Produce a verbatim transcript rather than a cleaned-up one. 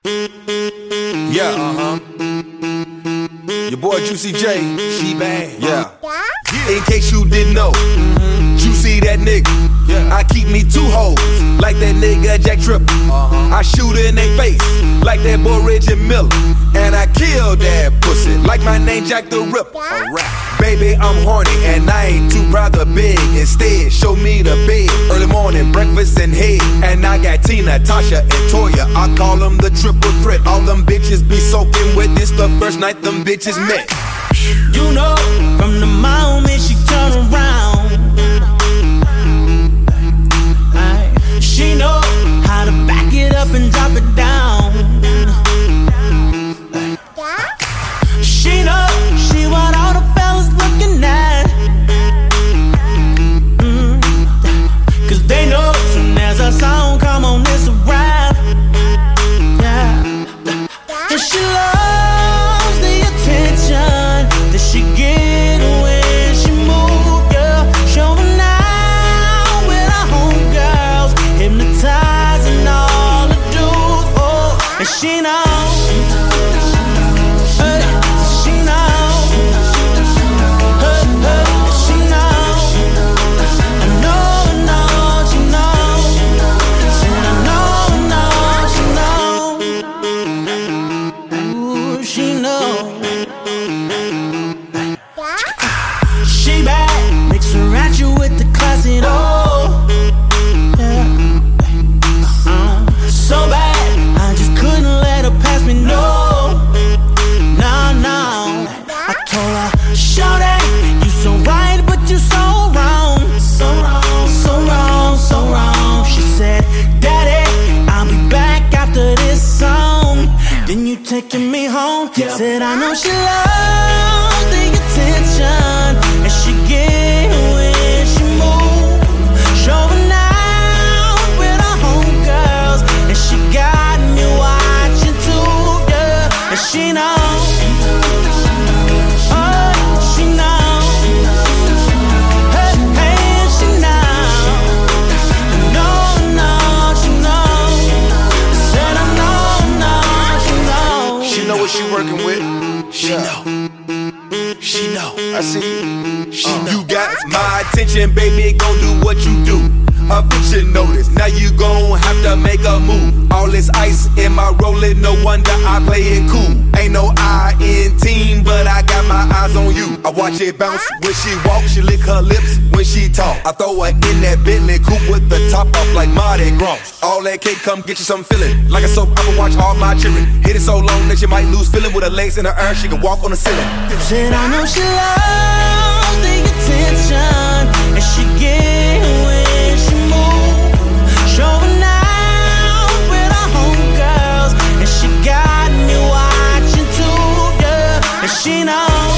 Yeah, uh-huh. Your boy Juicy J, she bad. Yeah. In case you didn't know, Juicy that nigga. I keep me two hoes, like that nigga Jack Tripper. I shoot in they face, like that boy Reggie Miller. And I kill that pussy, like my name Jack the Ripper. Baby, I'm horny, and I ain't too proud to beg. Instead, show me the bed, early morning, breakfast and head. And I got Tina, Tasha, and Toya, I call them the triple threat. All them bitches be soaking wet, this the first night them bitches met. You know, from the moment she turn around, I, she know how to back it up and drop it down. She know she what all the fellas looking at. mm. Cause they know soon as a song come on, it's a rap. Yeah. And she loves the attention that she get when she move, yeah. Showing out with her homegirls, hypnotizing all the dudes, oh. And she knows, uh, she knows, uh, uh, she knows. I know, I know, she knows. Said I know, I know, she knows. Ooh, she knows. She bad, mix her at you with the classy though. Yeah. Uh, so bad, I just couldn't let her pass me, no. No, no. I told her, shorty, you so right, but you so wrong. So wrong, so wrong, so wrong. She said, Daddy, I'll be back after this song. Then you taking me home. Said I know she loves the attention, and she get when she move. Showing out with her homegirls, and she got me watching too, yeah. And she knows, oh, she knows, hey, hey, she knows. No, no, she knows. I said I know, no, she knows. She know what she working with. She know, she know. I see you. She uh, you got my attention, baby, gon' do what you do. A picture notice, now you gon' have to make a move. All this ice in my rollin', no wonder I play it cool. Ain't no I in team, but I got my eyes on you. I watch it bounce when she walk, she lick her lips when she talk. I throw her in that Bentley coupe with the top off like Mardi Gras. All that cake, come get you some feeling. Like a soap, I'ma watch all my children. Hit it so long that you might lose feeling. With her legs in the air, she can walk on the ceiling. Said I know she loves the attention, and she get when she move. Showing out with her homegirls, and she got me watching too, yeah. And she knows,